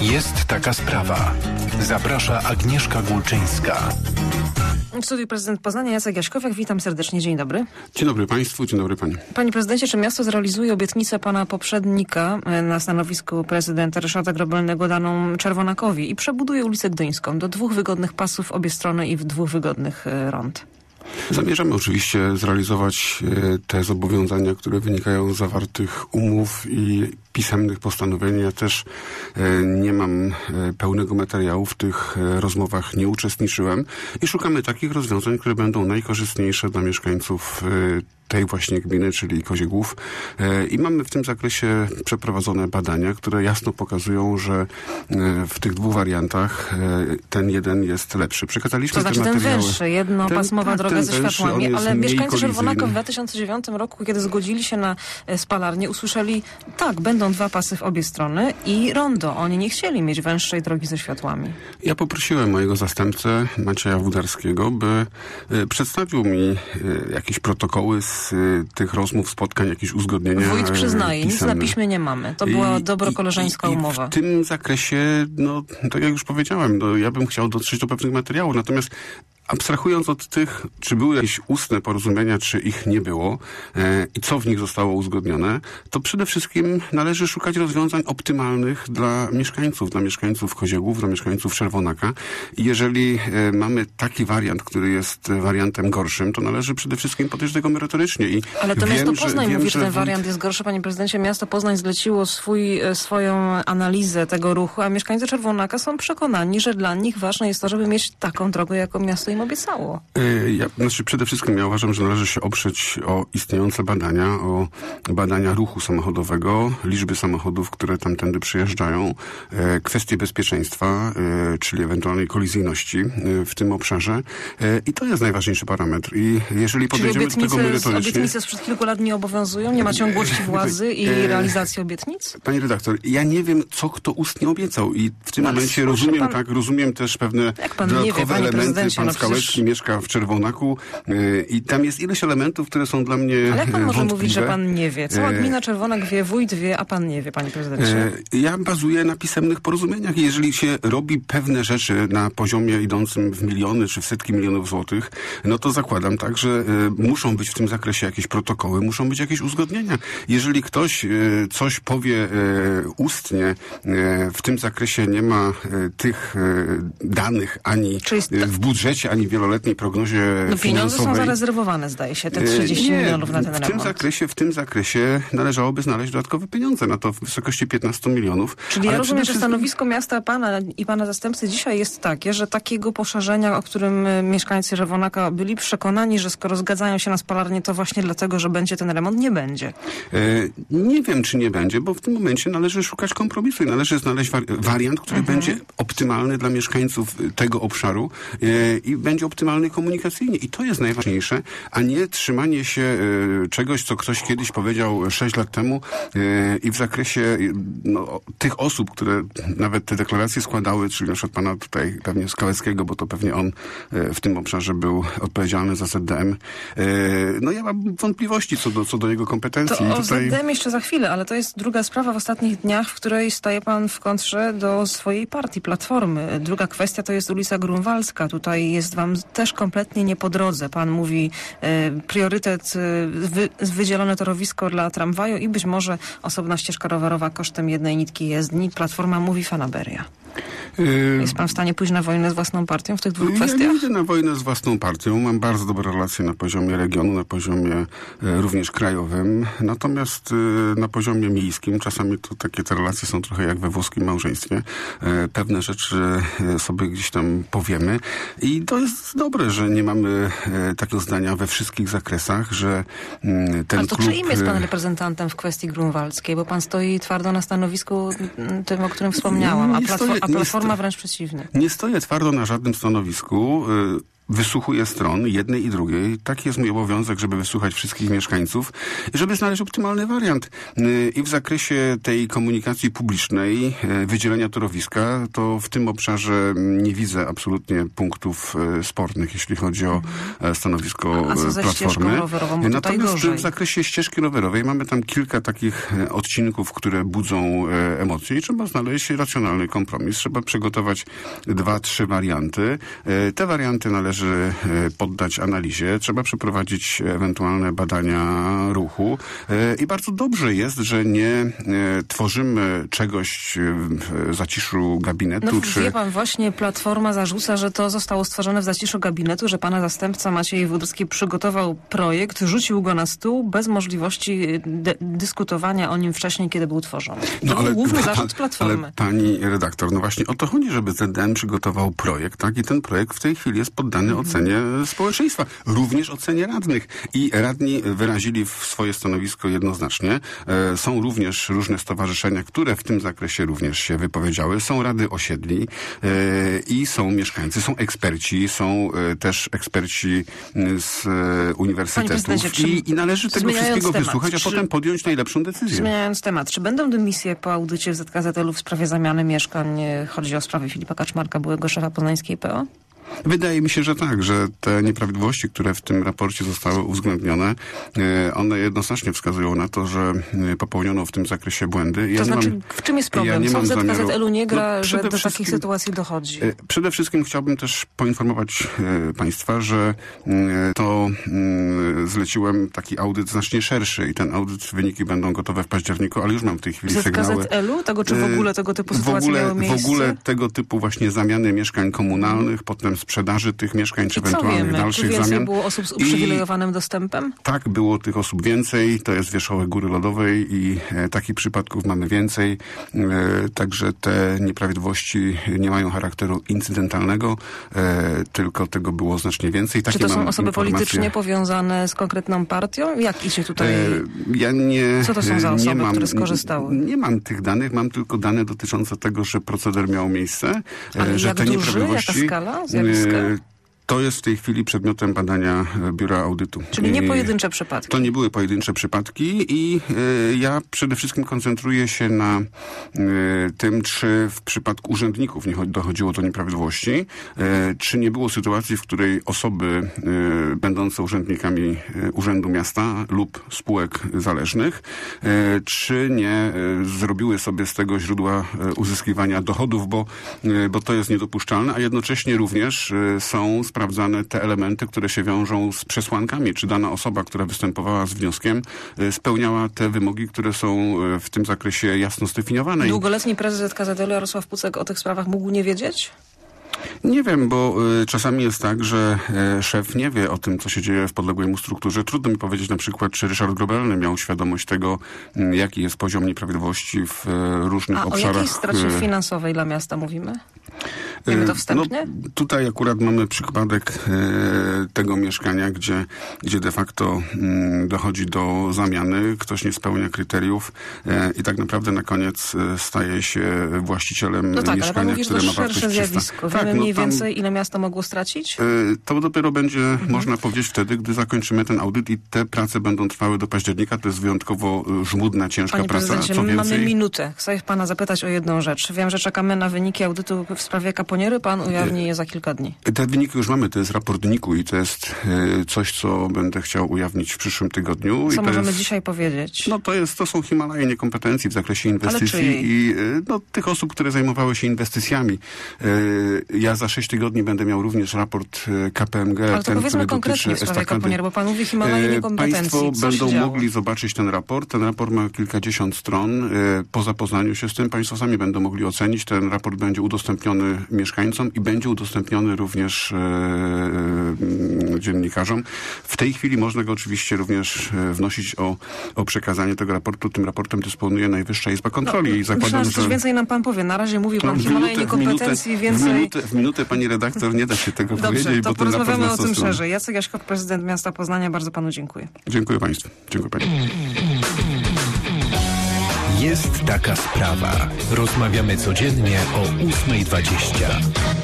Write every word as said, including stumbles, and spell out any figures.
Jest taka sprawa. Zaprasza Agnieszka Gulczyńska. W studiu prezydent Poznania Jacek Jaśkowiak. Witam serdecznie. Dzień dobry. Dzień dobry państwu, dzień dobry pani. Panie prezydencie, czy miasto zrealizuje obietnicę pana poprzednika na stanowisku prezydenta Ryszarda Grobelnego daną Czerwonakowi i przebuduje ulicę Gdyńską do dwóch wygodnych pasów obie strony i w dwóch wygodnych rond? Zamierzamy oczywiście zrealizować te zobowiązania, które wynikają z zawartych umów i pisemnych postanowień. Ja też nie mam pełnego materiału, w tych rozmowach nie uczestniczyłem i szukamy takich rozwiązań, które będą najkorzystniejsze dla mieszkańców tej właśnie gminy, czyli Koziegłów. I mamy w tym zakresie przeprowadzone badania, które jasno pokazują, że w tych dwóch wariantach ten jeden jest lepszy. Przekazaliśmy to znaczy te materiały. Ten węższy, jednopasmowa ten, droga ten ze węższy, światłami, ale mieszkańcy Czerwonaka w dwa tysiące dziewiątym roku, kiedy zgodzili się na spalarnię, usłyszeli, tak, będą dwa pasy w obie strony i rondo. Oni nie chcieli mieć węższej drogi ze światłami. Ja poprosiłem mojego zastępcę, Macieja Wudarskiego, by przedstawił mi jakieś protokoły z tych rozmów, spotkań, jakieś uzgodnienia. Wójt przyznaje, nic na piśmie nie mamy. To była I, dobro koleżeńska i, i umowa. W tym zakresie, no, tak jak już powiedziałem, no, ja bym chciał dotrzeć do pewnych materiałów, natomiast abstrahując od tych, czy były jakieś ustne porozumienia, czy ich nie było e, i co w nich zostało uzgodnione, to przede wszystkim należy szukać rozwiązań optymalnych dla mieszkańców, dla mieszkańców Koziegłów, dla mieszkańców Czerwonaka. I jeżeli e, mamy taki wariant, który jest wariantem gorszym, to należy przede wszystkim podejść do tego merytorycznie. I Ale to wiem, miasto Poznań że, mówi, wiem, że ten że wariant jest gorszy. Panie prezydencie, miasto Poznań zleciło swój, swoją analizę tego ruchu, a mieszkańcy Czerwonaka są przekonani, że dla nich ważne jest to, żeby mieć taką drogę, jaką miasto im obiecało. Ja, znaczy przede wszystkim ja uważam, że należy się oprzeć o istniejące badania, o badania ruchu samochodowego, liczby samochodów, które tamtędy przyjeżdżają, e, kwestie bezpieczeństwa, e, czyli ewentualnej kolizyjności e, w tym obszarze e, i to jest najważniejszy parametr. I jeżeli podejdziemy do tego merytorycznie... Obietnice sprzed kilku lat nie obowiązują? Nie ma ciągłości władzy i e, realizacji obietnic? Pani redaktor, ja nie wiem, co kto ustnie obiecał i w tym Ale momencie rozumiem, pan, tak, rozumiem też pewne dodatkowe wie, elementy. Pan no Skałecki mieszka w Czerwonaku yy, i tam jest ileś elementów, które są dla mnie Ale jak pan może wątpliwe. mówić, że pan nie wie? Cała gmina Czerwonak wie, wójt wie, a pan nie wie, panie prezydencie? Yy, ja bazuję na pisemnych porozumieniach i jeżeli się robi pewne rzeczy na poziomie idącym w miliony czy w setki milionów złotych, no to zakładam tak, że yy, muszą być w tym zakresie jakieś protokoły, muszą być jakieś uzgodnienia. Jeżeli ktoś yy, coś powie yy, ustnie, yy, w tym zakresie nie ma yy, tych yy, danych ani yy, w budżecie, ani w wieloletniej prognozie no, pieniądze finansowej. są zarezerwowane, zdaje się, te trzydzieści nie, milionów na ten w tym remont. zakresie, w tym zakresie należałoby znaleźć dodatkowe pieniądze na to w wysokości piętnastu milionów. Czyli ja ale rozumiem, że wszystkim... stanowisko miasta pana i pana zastępcy dzisiaj jest takie, że takiego poszerzenia, o którym mieszkańcy Czerwonaka byli przekonani, że skoro zgadzają się na spalarnię, to właśnie dlatego, że będzie ten remont, nie będzie. E, nie wiem, czy nie będzie, bo w tym momencie należy szukać kompromisu i należy znaleźć wari- wariant, który mhm. będzie optymalny dla mieszkańców tego obszaru e, i będzie optymalny komunikacyjnie. I to jest najważniejsze, a nie trzymanie się e, czegoś, co ktoś kiedyś powiedział sześć lat temu e, i w zakresie no, tych osób, które nawet te deklaracje składały, czyli na przykład pana tutaj pewnie Skałeckiego, bo to pewnie on e, w tym obszarze był odpowiedzialny za Z D M. E, no ja mam wątpliwości co do, co do jego kompetencji. To o tutaj... Z D M jeszcze za chwilę, ale to jest druga sprawa w ostatnich dniach, w której staje pan w kontrze do swojej partii, Platformy. Druga kwestia to jest ulica Grunwaldzka. Tutaj jest wam też kompletnie nie po drodze. Pan mówi e, priorytet, e, wy, wydzielone torowisko dla tramwaju i być może osobna ścieżka rowerowa kosztem jednej nitki jezdni. Platforma mówi fanaberia. Jest pan w stanie pójść na wojnę z własną partią w tych dwóch ja kwestiach? Ja nie idę na wojnę z własną partią. Mam bardzo dobre relacje na poziomie regionu, na poziomie e, również krajowym. Natomiast e, na poziomie miejskim czasami to takie te relacje są trochę jak we włoskim małżeństwie. E, pewne rzeczy e, sobie gdzieś tam powiemy. I to jest dobre, że nie mamy e, takiego zdania we wszystkich zakresach, że m, ten Ale to klub... czyim jest pan reprezentantem w kwestii grunwaldzkiej? Bo pan stoi twardo na stanowisku tym, o którym wspomniałam, a, platform, a Platforma wręcz przeciwnie. Nie stoję twardo na żadnym stanowisku. wysłuchuję stron jednej i drugiej. Taki jest mój obowiązek, żeby wysłuchać wszystkich mieszkańców i żeby znaleźć optymalny wariant. I w zakresie tej komunikacji publicznej, wydzielenia torowiska, to w tym obszarze nie widzę absolutnie punktów spornych, jeśli chodzi o stanowisko A co ze Platformy. Rowerową, bo Natomiast gorzej. w zakresie ścieżki rowerowej mamy tam kilka takich odcinków, które budzą emocje i trzeba znaleźć racjonalny kompromis. Trzeba przygotować dwa, trzy warianty. Te warianty należy poddać analizie. Trzeba przeprowadzić ewentualne badania ruchu. I bardzo dobrze jest, że nie tworzymy czegoś w zaciszu gabinetu. No czy... wie pan, właśnie Platforma zarzuca, że to zostało stworzone w zaciszu gabinetu, że pana zastępca Maciej Wódecki przygotował projekt, rzucił go na stół bez możliwości de- dyskutowania o nim wcześniej, kiedy był tworzony. To No, był ale, główny zarzut Platformy. Ale pani redaktor, no właśnie o to chodzi, żeby Z D M przygotował projekt, tak? I ten projekt w tej chwili jest poddany ocenie społeczeństwa, również ocenie radnych. I radni wyrazili w swoje stanowisko jednoznacznie. E, są również różne stowarzyszenia, które w tym zakresie również się wypowiedziały. Są rady osiedli e, i są mieszkańcy, są eksperci, są e, też eksperci z e, uniwersytetów i, i należy tego wszystkiego temat, wysłuchać, a czy, potem podjąć najlepszą decyzję. Zmieniając temat, czy będą dymisje po audycie w Z K Z L u w sprawie zamiany mieszkań? Chodzi o sprawę Filipa Kaczmarka, byłego szefa poznańskiej P O? Wydaje mi się, że tak, że te nieprawidłowości, które w tym raporcie zostały uwzględnione, one jednoznacznie wskazują na to, że popełniono w tym zakresie błędy. Ja to znaczy, mam, w czym jest problem? ja Co w Z K Z L u zamiaru, nie gra, no, że do takich sytuacji dochodzi? Przede wszystkim chciałbym też poinformować e, Państwa, że e, to e, zleciłem taki audyt znacznie szerszy i ten audyt, wyniki będą gotowe w październiku, ale już mam w tej chwili Z K Z sygnały. L u? Tego, czy w ogóle tego typu w sytuacje ogóle, miały miejsce? W ogóle tego typu właśnie zamiany mieszkań komunalnych, potem sprzedaży tych mieszkań, czy I co ewentualnych wiemy? dalszych Czy więcej zamian. było osób z uprzywilejowanym I dostępem? Tak, było tych osób więcej. To jest wierzchołek Góry Lodowej i e, takich przypadków mamy więcej. E, także te nieprawidłowości nie mają charakteru incydentalnego, e, tylko tego było znacznie więcej. Takie Czy to są mam osoby informacje. politycznie powiązane z konkretną partią? Jak idzie tutaj? E, ja nie, Co to są za osoby, nie mam, które skorzystały? Nie mam tych danych, mam tylko dane dotyczące tego, że proceder miał miejsce. Ale że jak te duży? nieprawidłowości, Jaka skala zjawiska? E, To jest w tej chwili przedmiotem badania Biura Audytu. Czyli nie I pojedyncze przypadki. To nie były pojedyncze przypadki i y, ja przede wszystkim koncentruję się na y, tym, czy w przypadku urzędników nie dochodziło do nieprawidłowości, y, czy nie było sytuacji, w której osoby y, będące urzędnikami y, Urzędu Miasta lub spółek zależnych, y, czy nie y, zrobiły sobie z tego źródła y, uzyskiwania dochodów, bo, y, bo to jest niedopuszczalne, a jednocześnie również y, są sprawdzane te elementy, które się wiążą z przesłankami, czy dana osoba, która występowała z wnioskiem, spełniała te wymogi, które są w tym zakresie jasno zdefiniowane. Długoletni prezes Z K Z L u Jarosław Pucek o tych sprawach mógł nie wiedzieć? Nie wiem, bo y, czasami jest tak, że y, szef nie wie o tym, co się dzieje w podległej mu strukturze. Trudno mi powiedzieć na przykład, czy Ryszard Grobelny miał świadomość tego, y, jaki jest poziom nieprawidłowości w y, różnych A obszarach. A o jakiej stracie y, finansowej dla miasta mówimy? Wiemy to wstępnie? No, tutaj akurat mamy przypadek e, tego mieszkania, gdzie, gdzie de facto m, dochodzi do zamiany, ktoś nie spełnia kryteriów e, i tak naprawdę na koniec e, staje się właścicielem no tak, mieszkania, ale pan mówi, że które to ma wartość szersze trzysta. zjawisko. Tak, Wiemy no mniej tam, więcej, ile miasto mogło stracić? E, to dopiero będzie mhm. można powiedzieć wtedy, gdy zakończymy ten audyt i te prace będą trwały do października. To jest wyjątkowo żmudna, ciężka Panie praca. prezydencie, Co my więcej, mamy minutę. Chcę pana zapytać o jedną rzecz. Wiem, że czekamy na wyniki audytu w sprawie Kaponiery. Pan ujawni je za kilka dni. Te wyniki już mamy. To jest raport N I K-u i to jest e, coś, co będę chciał ujawnić w przyszłym tygodniu. Co I to możemy jest, dzisiaj powiedzieć? No to jest, to są Himalaje niekompetencji w zakresie inwestycji i e, no, tych osób, które zajmowały się inwestycjami. E, ja za sześć tygodni będę miał również raport K P M G. Ale to ten, powiedzmy który konkretnie w dotyczy sprawie estakady. Kaponiery, bo pan mówi Himalaje niekompetencji. Państwo Co będą się działo? mogli zobaczyć ten raport. Ten raport ma kilkadziesiąt stron. Po zapoznaniu się z tym państwo sami będą mogli ocenić. Ten raport będzie udostępniony mieszkańcom i będzie udostępniony również e, e, dziennikarzom. W tej chwili można go oczywiście również wnosić o, o przekazanie tego raportu. Tym raportem dysponuje Najwyższa Izba Kontroli. No, I zakładam, myślałem, że coś że... więcej nam pan powie. Na razie mówił pan No, Himalaje minutę, niekompetencji, w minutę, więcej... W minutę, w minutę, pani redaktor, nie da się tego Dobrze, powiedzieć, to bo ten raport porozmawiamy ma o sto tym stron. szerzej. Jacek Jaśkot, prezydent miasta Poznania. Bardzo panu dziękuję. Dziękuję państwu. Dziękuję pani. Jest taka sprawa. Rozmawiamy codziennie o ósma dwadzieścia.